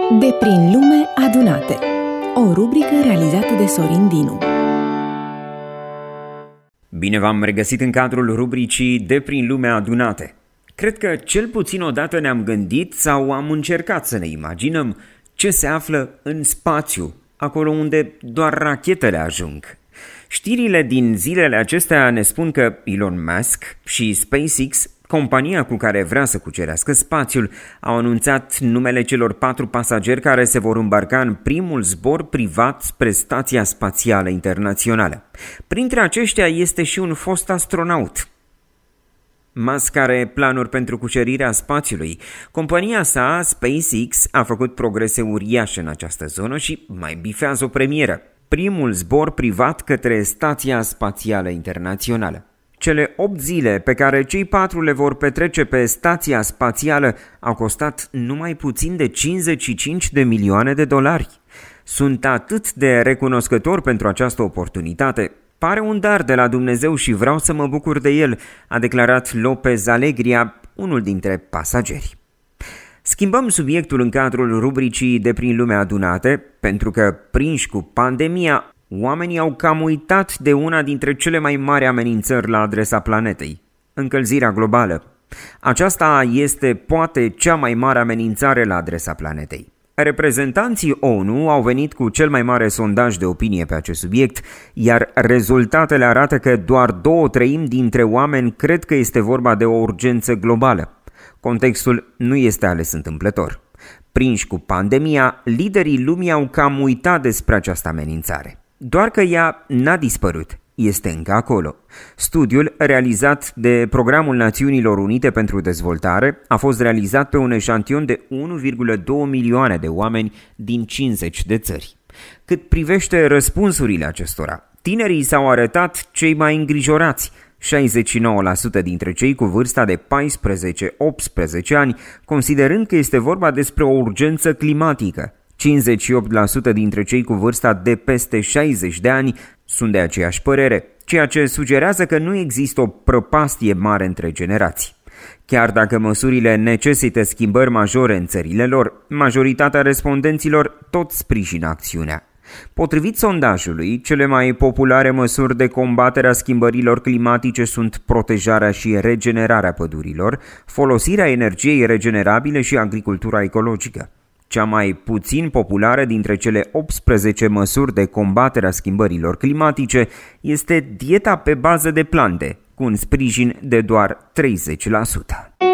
De prin lume adunate. O rubrică realizată de Sorin Dinu. Bine v-am regăsit în cadrul rubricii De prin lume adunate. Cred că cel puțin odată ne-am gândit sau am încercat să ne imaginăm ce se află în spațiu, acolo unde doar rachetele ajung. Știrile din zilele acestea ne spun că Elon Musk și SpaceX, compania cu care vrea să cucerească spațiul, au anunțat numele celor 4 pasageri care se vor îmbarca în primul zbor privat spre Stația Spațială Internațională. Printre aceștia este și un fost astronaut. Musk are planuri pentru cucerirea spațiului. Compania sa, SpaceX, a făcut progrese uriașe în această zonă și mai bifează o premieră: primul zbor privat către Stația Spațială Internațională. Cele 8 zile pe care cei 4 le vor petrece pe Stația Spațială au costat numai puțin de $55 de milioane. Sunt atât de recunoscător pentru această oportunitate. Pare un dar de la Dumnezeu și vreau să mă bucur de el, a declarat López Alegria, unul dintre pasageri. Schimbăm subiectul în cadrul rubricii De prin lume adunate, pentru că, prinși cu pandemia, oamenii au cam uitat de una dintre cele mai mari amenințări la adresa planetei: încălzirea globală. Aceasta este poate cea mai mare amenințare la adresa planetei. Reprezentanții ONU au venit cu cel mai mare sondaj de opinie pe acest subiect, iar rezultatele arată că doar 2/3 dintre oameni cred că este vorba de o urgență globală. Contextul nu este ales întâmplător. Prinși cu pandemia, liderii lumii au cam uitat despre această amenințare. Doar că ea n-a dispărut, este încă acolo. Studiul, realizat de Programul Națiunilor Unite pentru Dezvoltare, a fost realizat pe un eșantion de 1,2 milioane de oameni din 50 de țări. Cât privește răspunsurile acestora, tinerii s-au arătat cei mai îngrijorați. 69% dintre cei cu vârsta de 14-18 ani, considerând că este vorba despre o urgență climatică. 58% dintre cei cu vârsta de peste 60 de ani sunt de aceeași părere, ceea ce sugerează că nu există o prăpastie mare între generații. Chiar dacă măsurile necesită schimbări majore în țările lor, majoritatea respondenților tot sprijină acțiunea. Potrivit sondajului, cele mai populare măsuri de combatere a schimbărilor climatice sunt protejarea și regenerarea pădurilor, folosirea energiei regenerabile și agricultura ecologică. Cea mai puțin populară dintre cele 18 măsuri de combatere a schimbărilor climatice este dieta pe bază de plante, cu un sprijin de doar 30%.